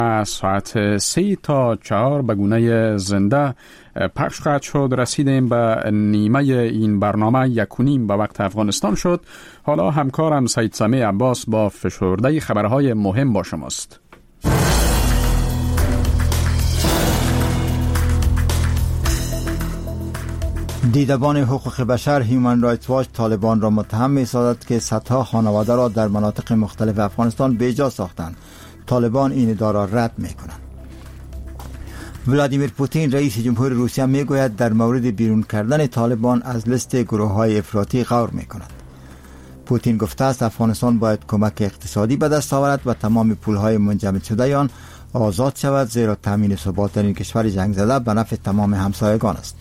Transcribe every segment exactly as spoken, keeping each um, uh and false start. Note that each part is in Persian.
ساعت سه تا چهار به گونه زنده پخش خواهد شد. رسیدیم به نیمه این برنامه یکونیم به وقت افغانستان شد. حالا همکارم سید سمیع عباس با فشرده خبرهای مهم با شماست. دیدبان حقوق بشر هیومن رایتس واچ طالبان را متهم می‌سازد که صدها خانواده را در مناطق مختلف افغانستان بیجا ساختند. طالبان این ادعا را رد می‌کنند. ولادیمیر پوتین رئیس جمهور روسیه میگوید در مورد بیرون کردن طالبان از لیست گروه‌های افراطی غور می‌کند. پوتین گفته است افغانستان باید کمک اقتصادی به دست آورد و تمام پول‌های منجمد شده آن آزاد شود، زیرا تامین ثبات در این کشور جنگ زده به نفع تمام همسایگان است.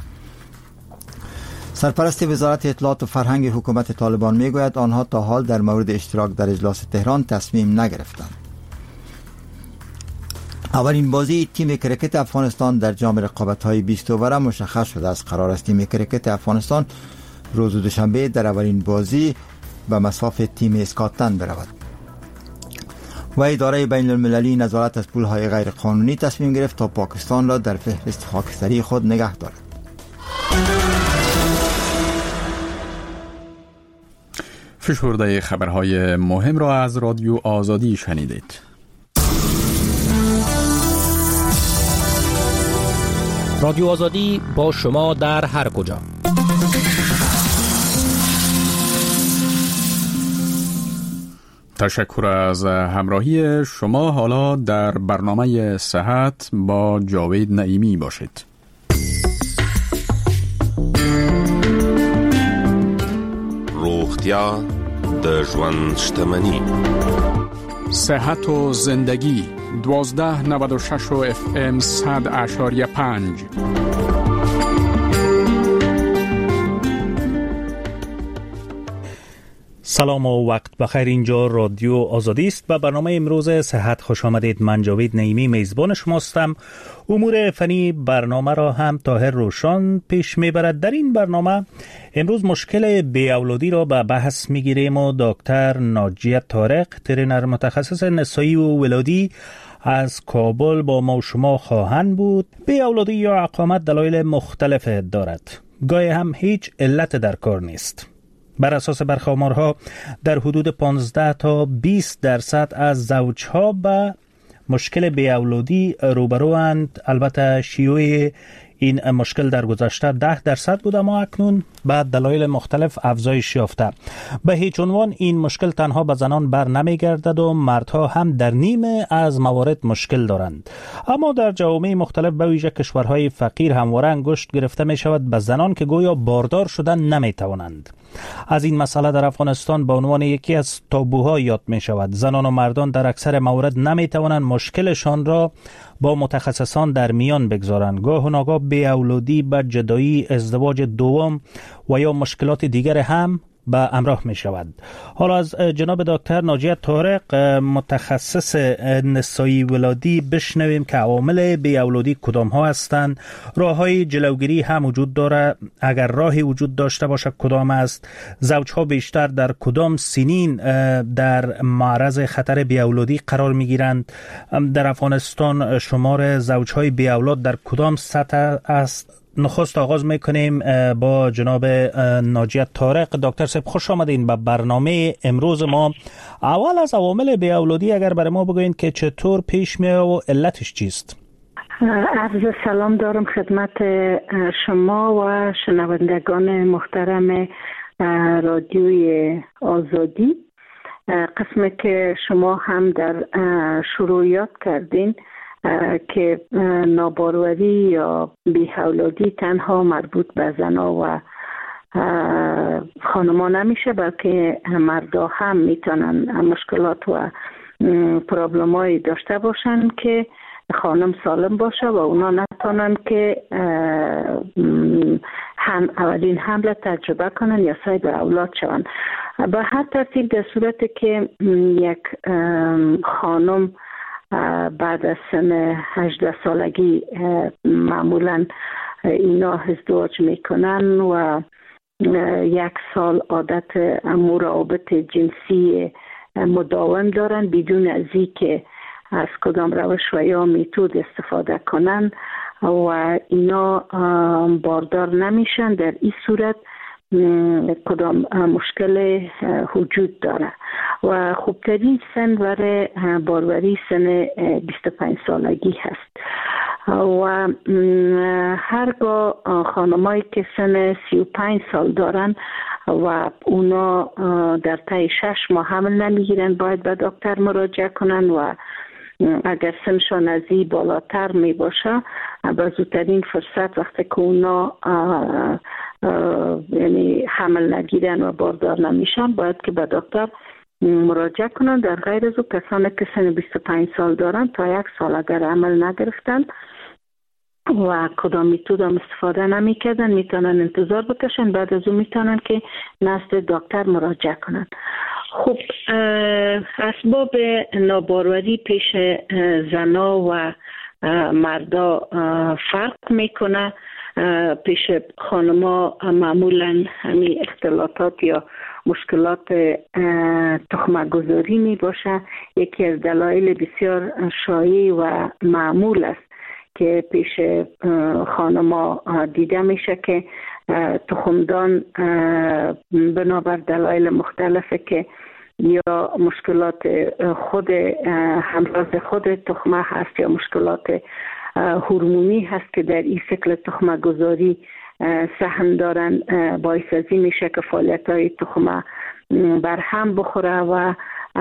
سرپرست وزارت اطلاعات و فرهنگ حکومت طالبان میگوید آنها تا حال در مورد اشتراک در اجلاس تهران تصمیم نگرفتند. اولین بازی تیم کرکت افغانستان در جام رقابت‌های بیست اووره مشخص شده است. قرار است تیم کرکت افغانستان روز دوشنبه در اولین بازی به مصاف تیم اسکاتلند برود. و اداره بین المللی نظارت از پول‌های غیر قانونی تصمیم گرفت تا پاکستان را در فهرست خاکستری خود نگه دارد. فشرده خبرهای مهم را از رادیو آزادی شنیدید. رادیو آزادی با شما در هر کجا. تشکر از همراهی شما. حالا در برنامه صحت با جاوید نعیمی باشید. روغتیا د ژوند شتمنی. صحت و زندگی دوازده نود و شش و اف ام صد اشاریه پنج. سلام و وقت بخیر. اینجا رادیو آزادی است. به برنامه امروز صحت خوش آمدید. من جاوید نعیمی میزبان شماستم. امور فنی برنامه را هم طاهر روشان پیش میبرد. در این برنامه امروز مشکل بی‌اولادی را به بحث میگیریم و دکتر ناجیه طارق، ترینر متخصص نسایی و ولادی از کابل با ما و شما خواهند بود. بی‌اولادی یا اقامت دلایل مختلف دارد. گاهی هم هیچ علت در کار نیست. بر اساس برخی آمارها در حدود پانزده تا بیست درصد از زوجها به مشکل بی‌اولادی روبروند. البته شیوع این مشکل در گذشته ده درصد بود، اما اکنون به دلایل مختلف افزایش یافته. به هیچ عنوان این مشکل تنها به زنان بر نمیگردد و مردها هم در نیمه از موارد مشکل دارند. اما در جوامع مختلف به ویژه کشورهای فقیر همواره انگشت گرفته می شود به زنان که گویا باردار شدن نمی توانند. از این مسئله در افغانستان به عنوان یکی از تابوها یاد می شود. زنان و مردان در اکثر موارد نمی توانند مشکلشان را با متخصصان در میان بگذارند. گاه و ناگاه بی‌اولادی به جدایی، ازدواج دوم و یا مشکلات دیگر هم به همراه می شود. حالا از جناب دکتر ناجیه طارق، متخصص نسایی ولادی، بشنویم که عوامل بی‌اولادی کدام ها هستند، راه های جلوگیری هم وجود داره، اگر راهی وجود داشته باشه کدام است، زوجها بیشتر در کدام سنین در معرض خطر بی‌اولادی قرار می گیرند، در افغانستان شمار زوجهای بی‌اولاد در کدام سطح است. نخست آغاز میکنیم با جناب ناجیه طارق. دکتر صاحب خوش آمدین به برنامه امروز ما. اول از عوامل بی‌اولادی اگر برای ما بگوین که چطور پیش میاد و علتش چیست؟ عرض سلام دارم خدمت شما و شنوندگان محترم رادیوی آزادی. قسمی که شما هم در شروع یاد کردین که ناباروری یا بی‌اولادی تنها مربوط به زنها و خانم‌ها نمیشه، بلکه مردا هم میتونن مشکلات و پرابلمایی داشته باشن که خانم سالم باشه و اونا نتونن که هم اولین حمل تجربه کنن یا صاحب اولاد شون. به هر ترتیب در صورتی که یک خانم بعد از سن هجده سالگی معمولا اینا ازدواج میکنن و یک سال عادت مراوبت جنسی مداوم دارن بدون از اینکه از کدام روش و یا میتود استفاده کنن و اینا باردار نمیشن، در این صورت کدام مشکل وجود داره و خوبترین سن برای باروری سن بیست و پنج سالگی هست و هرگاه خانمایی که سن سی و پنج سال دارن و اونا در طی شش ماه حمل نمیگیرن باید به دکتر مراجعه کنن و اگر سنشان از این بالاتر می باشه به زودترین فرصت وقتی که اونا یعنی حمل نگیرن و باردار نمیشن باید که به دکتر مراجعه کنن. در غیر از او کسانی که سن بیست و پنج سال دارن تا یک سال اگر عمل نگرفتن و کدام میتود هم استفاده نمی کردن میتونن انتظار بکشن، بعد از اون میتونن که نزد دکتر مراجعه کنن. خب اسباب ناباروری پیش زنا و مردا فرق میکنه. پیش خانما معمولا همین اختلاطات یا مشکلات تخمه گذاری می باشه. یکی از دلایل بسیار شایع و معمول است که پیش خانما دیده میشه که تخمدان بنابر دلایل مختلفه که یا مشکلات خود همراز خود تخمه هست یا مشکلات هورمونی هست که در این سیکل تخمه گذاری سهم دارن، باعث از این میشه که فعالیت های تخمه برهم بخوره و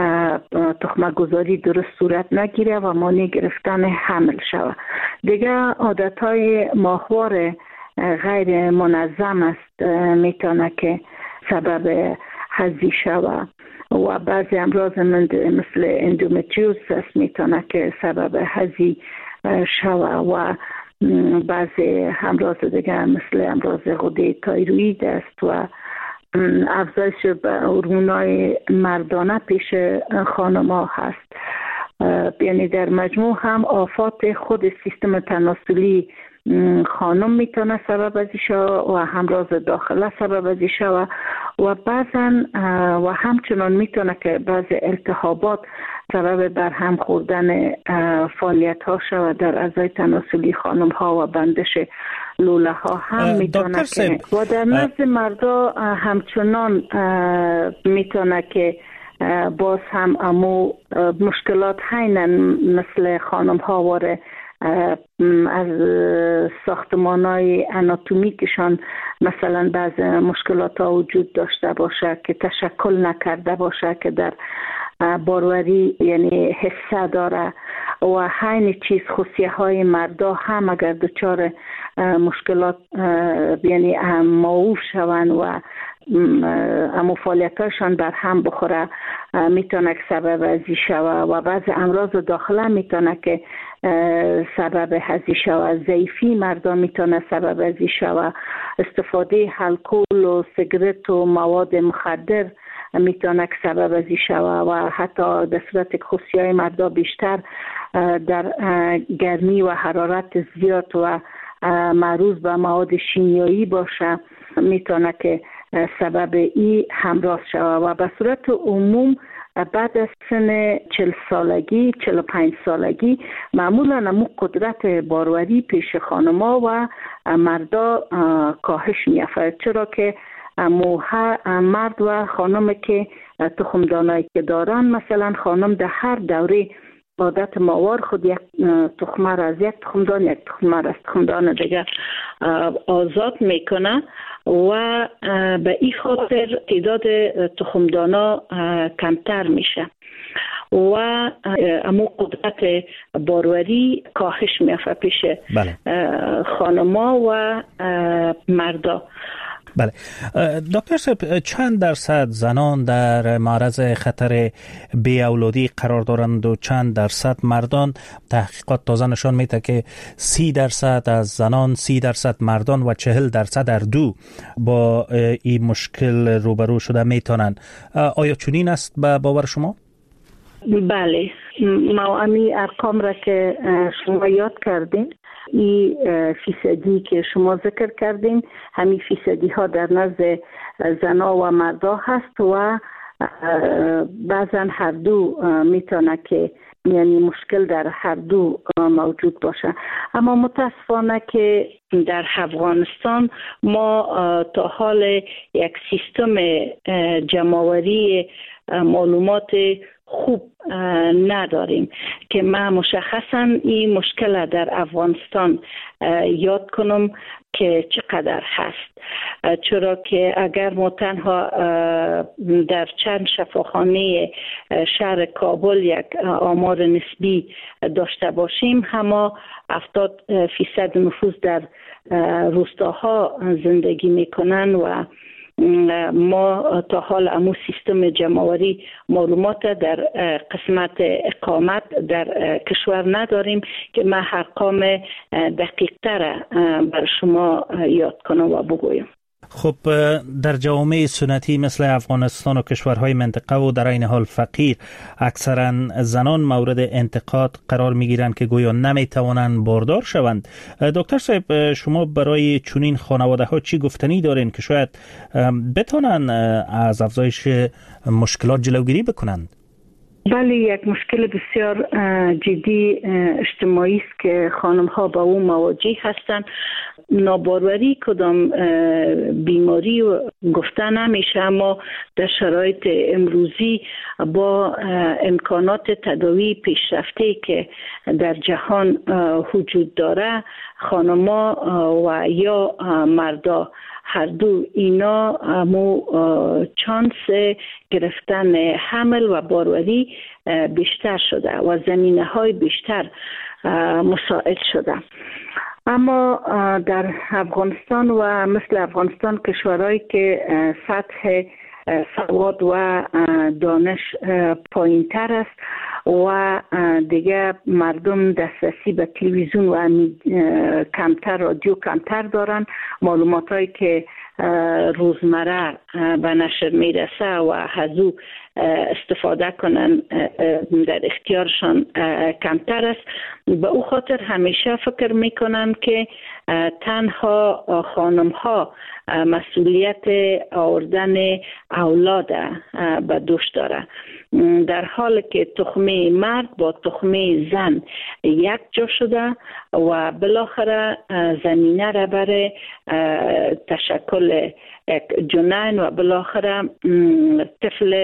تخمه گذاری درست صورت نگیره و مانع گرفتن حمل شود. دیگه عادت های ماهوار غیر منظم است میتونه که سبب هضی شود و بعضی امراض مثل اندومتریوز است میتونه که سبب هضی شود و بعضی امراض دیگه مثل امراض غده تایروید است و افزایش هورمونای مردانه پیش خانم‌ها هست. یعنی در مجموع هم آفات خود سیستم تناسلی خانم میتونه سبب ازی شود و همراز داخله سبب ازی شود و بعضا و همچنان میتونه که بعض التهابات سبب برهم خوردن فعالیت ها شود در اعضای تناسلی خانم ها و بندش لوله ها هم میتونه که و در نزد مردا همچنان میتونه که باز هم امو مشکلات هینن مثل خانم ها واره از ساختمان های اناتومیکشان مثلا بعض مشکلات ها وجود داشته باشه که تشکل نکرده باشه که در باروری یعنی حصه داره و همین چیز خصوصیه های مردا هم اگر دچار مشکلات یعنی معوف شون و امو فعالیتاشان بر هم بخوره میتونه که سبب هضی شوه و بعض امراض داخله میتونه که سبب هضی شوه. ضعیفی مردا میتونه سبب هضی شوه. استفاده الکل و سیگرت و مواد مخدر میتونه که سبب هضی شوه و حتی در صورت که خصوصیهای مردا بیشتر در گرمی و حرارت زیاد و معروض به مواد شیمیایی باشه میتونه که سبب ای همراز شود و به صورت عموم بعد از سن چهل سالگی چهل و پنج سالگی معمولا امو قدرت باروری پیش خانما و مردا کاهش می‌یافت، چرا که امو مرد و خانم که تخمدانایی که دارن مثلا خانم در هر دوره عادت ماوار خود یک تخمه را از یک تخمدان یک تخمه را از تخمدان دیگه آزاد میکنه و به این خاطر تعداد تخمدانا کمتر میشه و امو قدرت باروری کاهش میافته پیش بله. خانما و مردا. بله دکتر صاحب، چند درصد زنان در معرض خطر بی اولادی قرار دارند و چند درصد مردان؟ تحقیقات تازه نشان میده که سی درصد از زنان، سی درصد مردان و چهل درصد در دو با این مشکل روبرو شده میتونند. آیا چنین است به باور شما؟ بله، ما امی ارقام را که شما یاد کردین، این فیصدی که شما ذکر کردین همین فیصدی ها در نزد زنا و مردا هست و بعضا هر دو میتونه که یعنی مشکل در هر دو موجود باشه. اما متاسفانه که در افغانستان ما تا حال یک سیستم جمع‌آوری معلومات خوب نداریم که ما مشخصا این مشکل در افغانستان یاد کنم که چقدر هست، چرا که اگر ما تنها در چند شفاخانه شهر کابل یک آمار نسبی داشته باشیم، همه هفتاد فیصد نفوس در روستاها زندگی میکنن و ما تا حال امو سیستم جمع‌آوری معلومات در قسمت اقامت در کشور نداریم که من ارقام دقیق تر بر شما یاد کنم و بگویم. خب در جوامع سنتی مثل افغانستان و کشورهای منطقه و در این حال فقیر اکثرا زنان مورد انتقاد قرار می گیرند که گویا نمی توانند باردار شوند. دکتر صاحب، شما برای چنین خانواده ها چی گفتنی دارین که شاید بتونن از افزایش مشکلات جلوگیری بکنند؟ بله، یک مشکل بسیار جدی اجتماعی است که خانم ها با او مواجه هستند. ناباروری کدام بیماری گفته نمیشه، اما در شرایط امروزی با امکانات تداوی پیشرفته که در جهان وجود داره، خانما و یا مردا هر دو اینا مو چانس گرفتن حمل و باروری بیشتر شده و زمینه های بیشتر مساعد شده. اما در افغانستان و مثل افغانستان کشورهایی که سطح سواد و دانش پایین تر است و دیگه مردم دسترسی به تلویزیون و کمتر، رادیو کمتر دارن، معلومات هایی که روزمره به نشر میرسه و از او استفاده کنن در اختیارشان کمتر است. به او خاطر همیشه فکر میکنن که تنها خانم ها مسئولیت آوردن اولاد به دوش داره، در حالی که تخمه مرد با تخمه زن یک جا شده و بالاخره زمینه را برای تشکل جنین و بالاخره طفل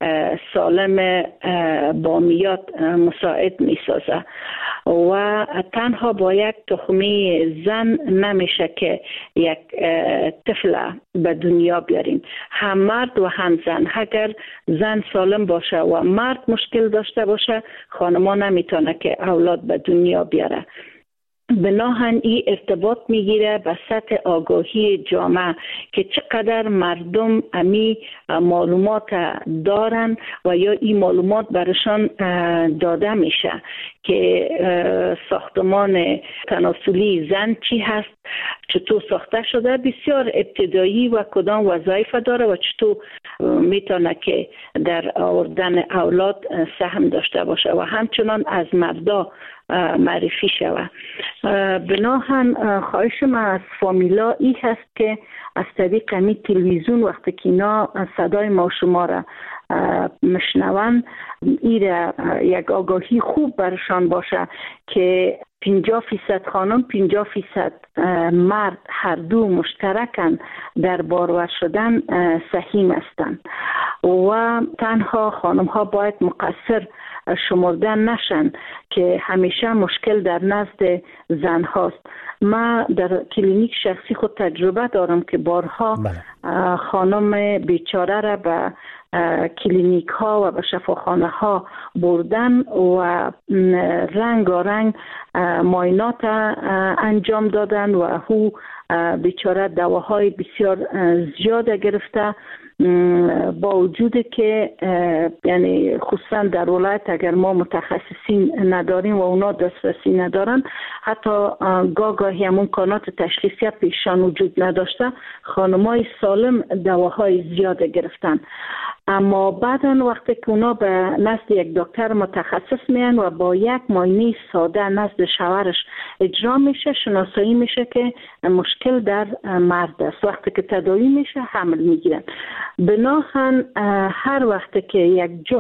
سالم بامیات مساعد می سازه و تنها با یک تخمه زن نمیشه که یک طفل به دنیا بیاریم. هم مرد و هم زن، اگر زن سالم باشه و مرد مشکل داشته باشه، خانما نمیتونه که اولاد به دنیا بیاره. بناهن این ارتباط میگیره به سطح آگاهی جامعه که چقدر مردم امی معلومات دارن و یا این معلومات برشان داده میشه که ساختمان تناسلی زن چی هست، چطور ساخته شده، بسیار ابتدایی و کدام وظایف داره و چطور میتونه که در آوردن اولاد سهم داشته باشه و همچنان از مردا معرفی شود. بناهن خواهش من از فامیلا ای هست که از طریق می تلویزیون وقتی که اینا صدای ما شما را مشنون، ایره یک آگاهی خوب برشان باشه که پنجاه فیصد خانم پنجاه فیصد مرد هر دو مشترکن در بارور شدن سهیم هستند و تنها خانم ها باید مقصر شمرده نشن که همیشه مشکل در نزد زن هاست. من در کلینیک شخصی خود تجربه دارم که بارها خانم بیچاره را به کلینیک ها و به شفاخانه ها بردن و رنگ و رنگ معاینات انجام دادن و هو بیچاره دواهای بسیار زیاد گرفته، با وجود که یعنی خصوصا در ولایت اگر ما متخصصین نداریم و اونا دسترسی ندارن، حتی گاهی همون امکانات تشخیصی پیششان وجود نداشته، خانمای سالم دواهای زیاد گرفتن. اما بعداً وقتی که اونا به نزد یک دکتر متخصص میان و با یک معاینه ساده نزد شوهرش اجرا میشه، شناسایی میشه که مشکل در مرد است. وقتی که تداوی میشه حمل میگیرن. بناهن هر وقت که یک جفت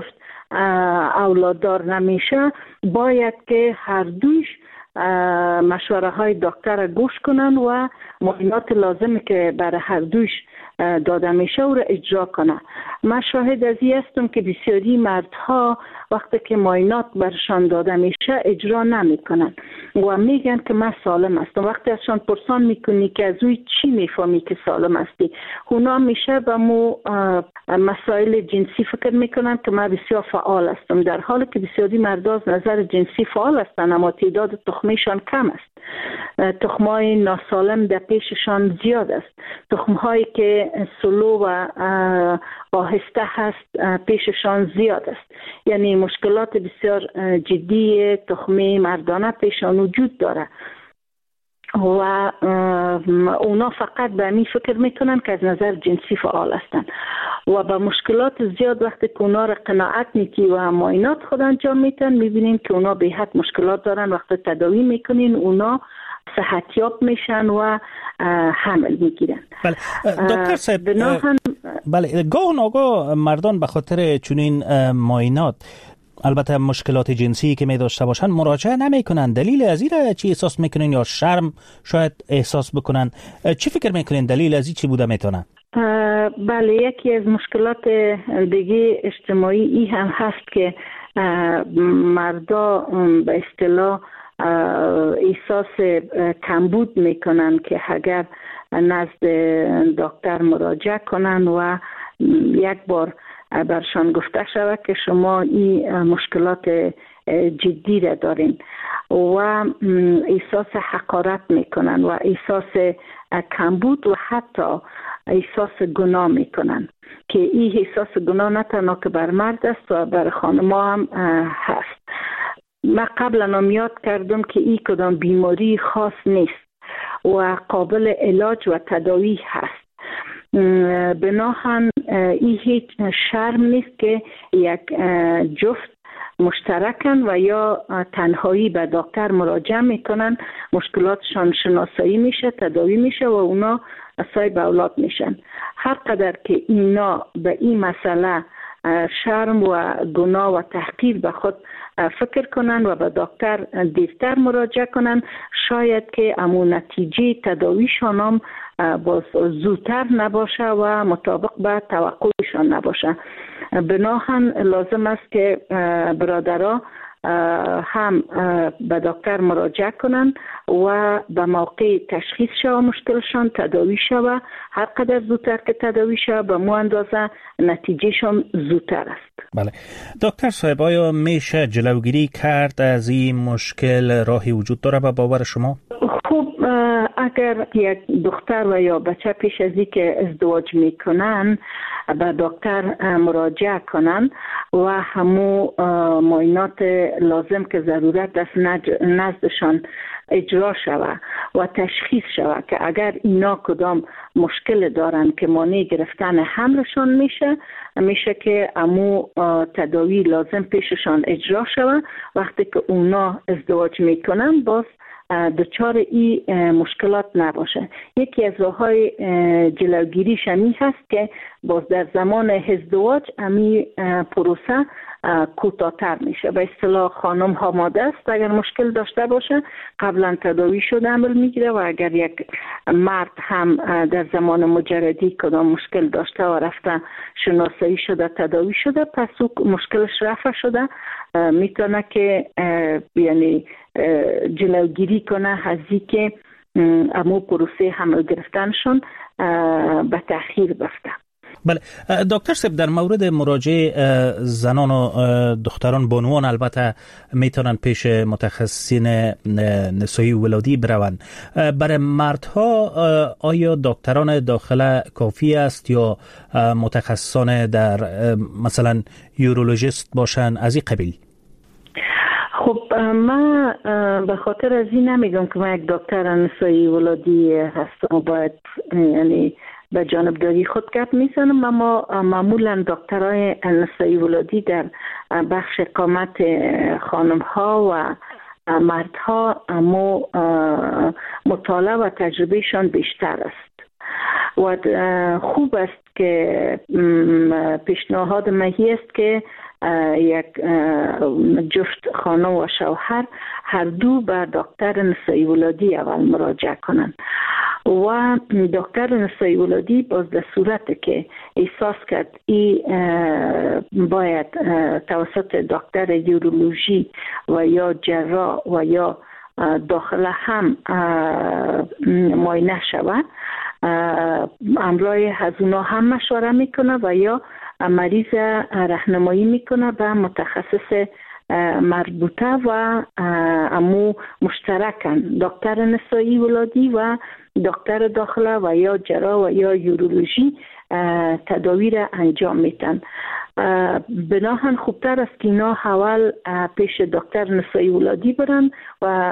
اولاددار نمیشه، باید که هر دوش مشوره های دکتر گوش کنن و معاینات لازمی که برای هر دوش داده میشه او را اجرا کنه. من شاهد از این هستم که بسیاری مردها وقتی که معاینات برشان داده میشه اجرا نمیکنن و میگن که من سالم هستم. وقتی ازشان پرسان میکنی که از اوی چی میفهمی که سالم هستی، اونا میشه به مو مسائل جنسی فکر میکنن که من بسیار فعال هستم، در حالی که بسیاری مردا از نظر جنسی فعال هستن اما تعداد تخمیشان کم است. تخمای ناسالم در پیششان زیاد است. تخمهایی که سلو و آهسته هست پیششان زیاد است. یعنی مشکلات بسیار جدی تخمی مردانه پیشان وجود داره و اونا فقط به می فکر میکنن که از نظر جنسی فعال هستن و با مشکلات زیاد وقتی که اونا را قناعت میکی و معاینات خود انجام میتن میبینین که اونا به حد مشکلات دارن. وقتی تداوی میکنین اونا صحتیاب میشن و حمل میگیرن. بله دکتر صاحب، بناهن بله گاه ناگاه مردان به خاطر چنین معاینات البته مشکلات جنسی که می داشته باشن مراجعه نمی کنن. دلیل از این را چی احساس میکنین یا شرم شاید احساس بکنن؟ چی فکر میکنین دلیل از این چی بوده میتونه؟ بله یکی از مشکلات دیگه اجتماعی ای هم هست که مردا به اصطلاح احساس کمبود میکنن که اگر نزد دکتر مراجعه کنن و یک بار برشان گفته شود که شما این مشکلات جدی را دارین و احساس حقارت میکنن و احساس کمبود و حتی احساس گناه میکنن که این احساس گناه نه تنها که بر مرد است و بر خانم‌ها هم هست. من قبلا هم یاد کردم که این کدام بیماری خاص نیست و قابل علاج و تداوی هست. بناهن این هیچ شرم نیست که یک جفت مشترکن و یا تنهایی به دکتر مراجعه میکنن، مشکلاتشان شناسایی میشه، تداوی میشه و اونا صاحب اولاد میشن. هر قدر که اینا به این مسئله شرم و گناه و تحقیر به خود فکر کنن و به دکتر دیرتر مراجعه کنن، شاید که امون نتیجه تداویشان هم باز زودتر نباشه و مطابق به توقعشان نباشه. بناهن لازم است که برادرها هم به دکتر مراجعه کنن و به موقع تشخیص شوه مشکلشان، تداوی شوه. هر قدر زودتر که تداوی شوه به مو اندازه نتیجهشان زودتر است. بله دکتر صاحب، آیا میشه جلوگیری کرد از این مشکل؟ راهی وجود داره به باور شما؟ خب اگر یک دختر و یا بچه پیش از این که ازدواج میکنن به دکتر مراجعه کنن و همو معاینات لازم که ضرورت است نزدشان اجرا شوه و تشخیص شوه که اگر اینا کدام مشکل دارن که مانع گرفتن حملشان میشه، میشه که امو تداوی لازم پیششان اجرا شوه. وقتی که اونا ازدواج میکنن باز دچار این مشکلات نباشه. یکی از راه‌های جلوگیری شمی هست که باز در زمان ازدواج امی پروسه کوتاه‌تر میشه. به اصطلاح خانم آماده است اگر مشکل داشته باشه قبلا تداوی شده عمل میگیره و اگر یک مرد هم در زمان مجردی کدام مشکل داشته و رفته شناسایی شده تداوی شده پس او مشکلش رفع شده میتونه که یعنی جلوگیری کنه از اینکه امو پروسه حمل گرفتنشون به تأخیر بفته. بله دکتر صاحب، در مورد مراجعه زنان و دختران بانوان البته میتونن پیش متخصصین نسایی و ولادی بروند. برای مردها آیا دکتران داخله کافی است یا متخصصان در مثلا یورولوژیست باشن از این قبیل؟ خب من به خاطر از این نمیگم که من یک دکتر نسایی ولادی هستم و باید یعنی به جانبداری خود گپ میزنم، اما معمولا دکترای نسایی ولادی در بخش اقامت خانم ها و مردها اما مطالعه و تجربهشان بیشتر است و خوب است که پیشنهاد مهی است که یک جفت خانم و شوهر هر دو به دکتر نسایی ولادی اول مراجعه کنند و دکتر نسایی ولادی باز در صورت که احساس کرد ای باید توسط دکتر یورولوژی و یا جراح و یا داخله هم معاینه شود، امرای از اونا هم مشوره میکنه و یا مریض راهنمایی میکنه به متخصص مربوطه و امو مشترکن دکتر نسایی ولادی و دکتر داخله و یا جراح و یا یورولوژی تداوی را انجام میتن. بناهن خوبتر است که اینا اول پیش دکتر نسایی ولادی برن و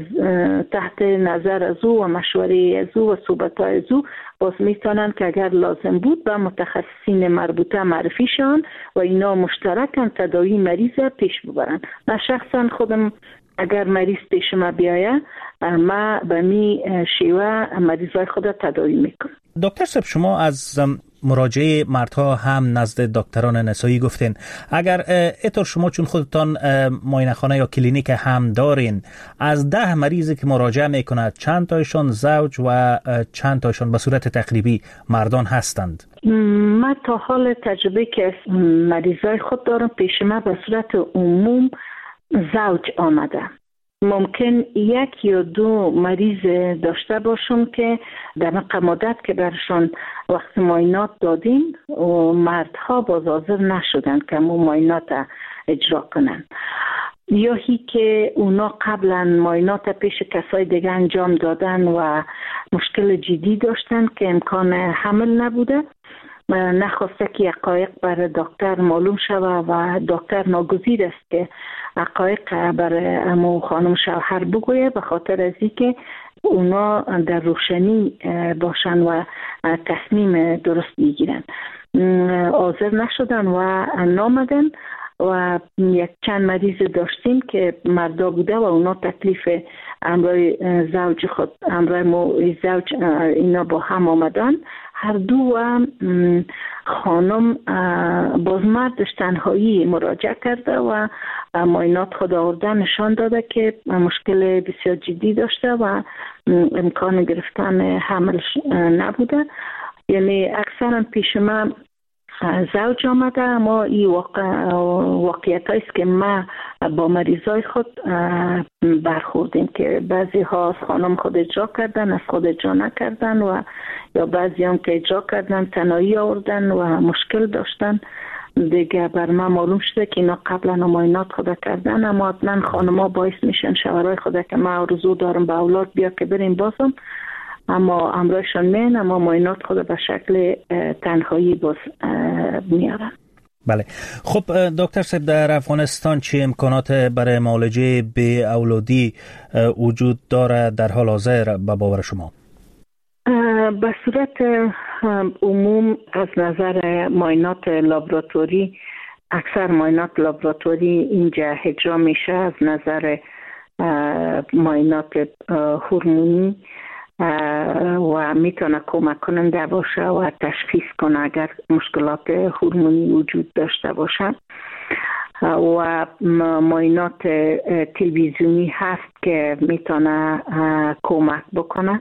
تحت نظر از او و مشوره از او و صحبت‌های از او باز میتونن که اگر لازم بود به متخصصین مربوطه معرفی شون و اینا مشترکن تداوی مریض پیش ببرن. من شخصا خودم اگر مریض پیش ما بیایه ما به می شیوه مریضای خود تداوی میکنم. دکتر صاحب، شما از مراجعه مردها هم نزد دکتران نسایی گفتین. اگر اینطور شما چون خودتان معاینه خانه یا کلینیک هم دارین، از ده مریضی که مراجعه میکند چند تایشان زوج و چند تایشان به صورت تقریبی مردان هستند؟ من تا حال تجربه که مریضای خود دارم پیش من به صورت عموم زوج آمده. ممکن یک یا دو مریض داشته باشم که در مقامات که برشان وقت معاینات دادیم و مردها باز حاضر نشدن که مو معاینات اجرا کنن، یا هی که اونا قبلا معاینات پیش کسای دیگه انجام دادن و مشکل جدی داشتن که امکان حمل نبوده، نخواسته که حقایق برای دکتر معلوم شود و دکتر ناگزیر است که حقایق برای امو خانم شوهر بگویه، به خاطر از اینکه اونا در روشنی باشن و تصمیم درست بگیرن. حاضر نشدن و نامدن و یک چند مریض داشتیم که مردا بوده و اونا تکلیف امرای زوج خود امرای مو زوج اینا با هم آمدن. هر دو و خانم باز مردش تنهایی مراجعه کرده و معاینات خود آورده نشان داده که مشکل بسیار جدی داشته و امکان گرفتن حمل نبوده. یعنی اکثرا پیش من زوج آمده، اما این واقع واقعیت هاییست که ما با مریضای خود برخوردیم که بعضی ها از خانم خود اجرا کردن، از خود اجرا نکردن و یا بعضی هم که اجرا کردن تنهایی آوردن و مشکل داشتن. دیگه بر ما معلوم شده که اینا قبلا معاینات خود کردن، اما حتما خانم ها باعث میشن شوهرای خود که ما آرزو دارم به اولاد بیا که بریم بازم، اما امرایشان مین اما معاینات خود به شکل تنهایی باز میارن. بله. خب دکتر صاحب، در افغانستان چه امکانات برای معالجه به اولادی وجود داره در حال حاضر به باور شما؟ به صورت عموم از نظر معاینات لابراتوری، اکثر معاینات لابراتوری اینجا اجرا میشه از نظر معاینات هورمونی و میتونه کمک کننده باشه و تشخیص کنه اگر مشکلات هورمونی وجود داشته باشه. و معاینات تلویزیونی هست که میتونه کمک بکنه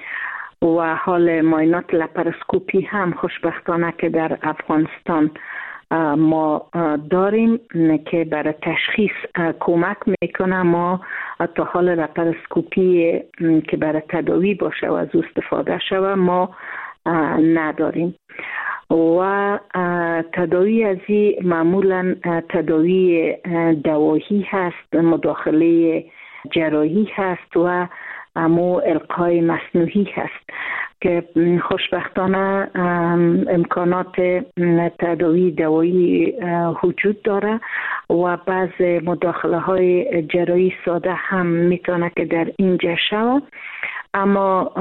و حال معاینات لپاراسکوپی هم خوشبختانه که در افغانستان ما داریم که برای تشخیص کمک میکنه. ما تا حال لپاراسکوپی که برای تداوی باشه و از استفاده شود ما نداریم و تداوی از این معمولا تداوی دواهی هست، مداخله جراحی هست و امو القای مصنوعی هست که خوشبختانه امکانات تداوی دوایی وجود داره و بعض مداخله های جراحی ساده هم میتونه که در اینجا شود، اما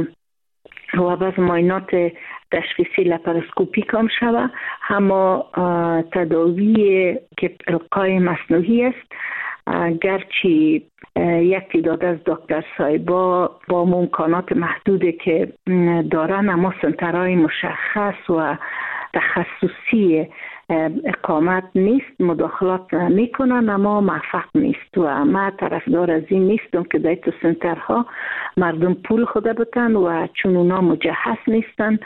و بعض معاینات تشخیصی لپاراسکوپی کم شود. اما تداوی که القای مصنوعی است گرچه یک تعداد از دکتر صاحبا با امکانات محدودی که دارن، اما سنترهای مشخص و تخصصی اقامت نیست، مداخلات میکنن اما موفق نیست و ما طرفدار از این نیستم که در تو سنترها مردم پول خود بتن و چون اونا مجهز نیستن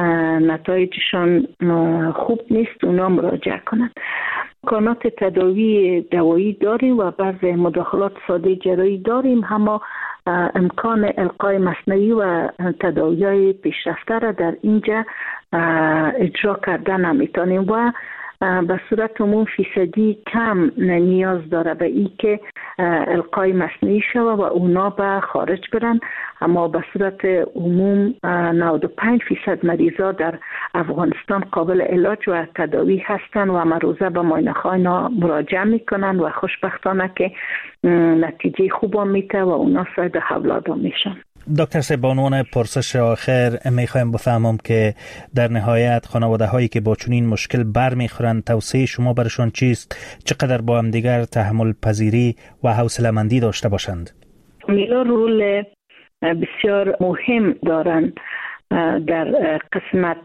نتایجشان خوب نیست اونا مراجعه کنن. امکانات تداوی دوایی داریم و بعض مداخلات ساده جراحی داریم، اما امکان القای مصنوعی و تداوی‌های پیشرفته را در اینجا اجرا کردن نمیتونیم و به صورت عموم فیصدی کم نیاز داره به این که القای مصنوعی شوه و اونا به خارج برن، اما به صورت عموم نود و پنج فیصد مریضا در افغانستان قابل علاج و تداوی هستند و مروزه به معاینه‌خانه مراجعه میکنن و خوشبختانه که نتیجه خوب میته و اونا صاحب اولاد میشن. دکتر صاحب، به عنوان پرسش آخر میخوایم بفهمم که در نهایت خانواده هایی که با چنین مشکل برمیخورند توصیه شما برشان چیست؟ چقدر با هم دیگر تحمل پذیری و حوصله‌مندی داشته باشند؟ میلا رول بسیار مهم دارند در قسمت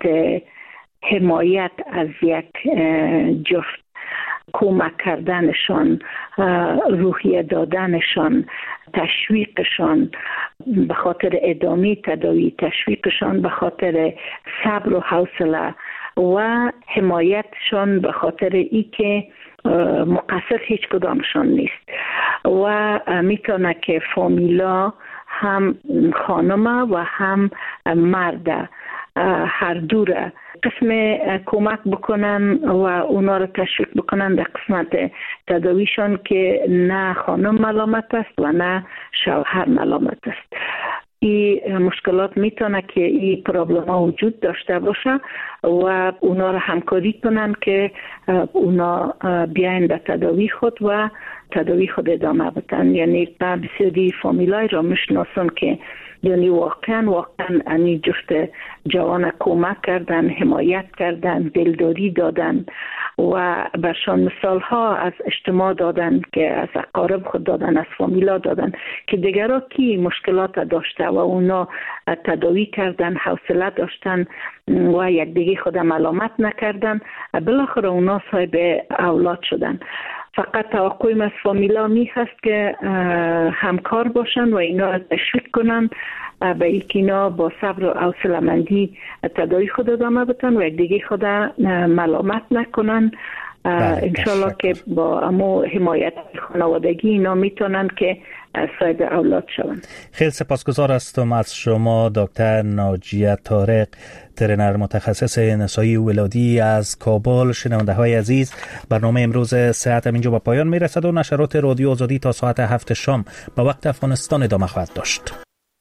حمایت از یک جفت، کمک کردنشان، روحیه دادنشان، تشویقشان به خاطر ادامه تداوی، تشویقشان به خاطر صبر و حوصله و حمایتشان به خاطر ای که مقصر هیچ کدامشان نیست و میتونه که فامیلا هم خانم و هم مرد هر دو را قسم کمک بکنن و اونا رو تشویق بکنن در قسمت تداویشان که نه خانم ملامت است و نه شوهر ملامت است. این مشکلات میتونه که این پرابلم ها وجود داشته باشه و اونا رو همکاری کنن که اونا بیاین به تداوی خود و تداوی خود ادامه بدن. یعنی بسیاری فامیلای را میشناسم که یعنی واقعا واقعا انی جفت جوان کمک کردن، حمایت کردن، دلداری دادن و برشان مثال ها از اجتماع دادن که از اقارب خود دادن، از فامیلا دادن که دیگرها کی مشکلات داشته و اونا تداوی کردن، حوصله داشتن و یک دیگه خود ملامت نکردن، بالاخره اونا صاحب اولاد شدن. فقط توقعیم از فامیلا می هست که همکار باشن و اینا را تشویق کنن به این که اینا با صبر و حوصله‌مندی تداوی خود ادامه بدن و یک دیگه خود ملامت نکنن. انشالله که با امو حمایت خانوادگی اینا میتونن که صاحب اولاد شوند. خیلی سپاسگزار هستم از شما دکتر ناجیه طارق، ترینر متخصص نسایی ولادی از کابل. شنونده های عزیز، برنامه امروز صحت اینجا به پایان میرسد و نشرات رادیو آزادی تا ساعت هفت شام به وقت افغانستان ادامه خواهد داشت.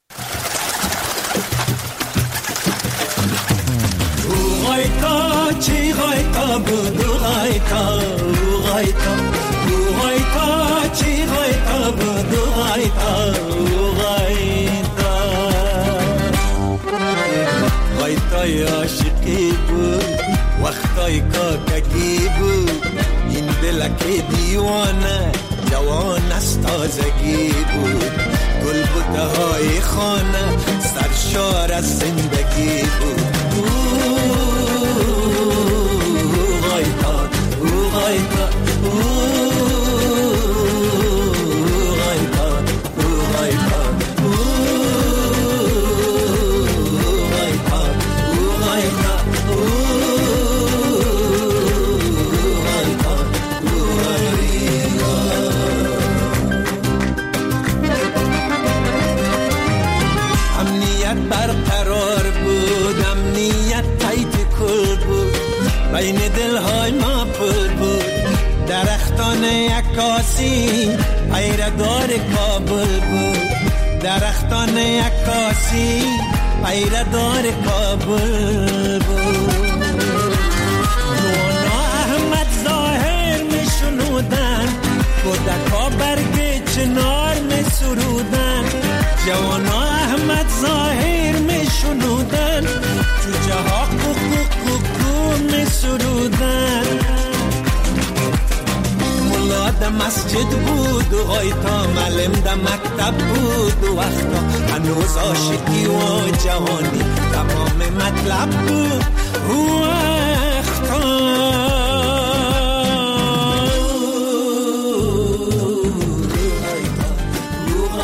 غیتای عاشقی بود، وقتای کاکگی بود، این دلک دیوانه جوان از تازگی بود، گل بوته های خانه سرشار از زندگی بود. غیتا غیتا بین دلهای ما پل بود، درختان عکاسی پیردار کابل بود، درختان عکاسی پیردار کابل بود. نونا احمد ظاهر می شنودن، کودکا برگ چنار می سرودن، جوانا احمد ظاهر می شنودن، جوجه ها کوکو کوکو می سرودن. مولا در مسجد بود و غایتا معلم در مکتب بود و وقتا هنوز عاشقی و جوانی تمام مطلب بود و وقتا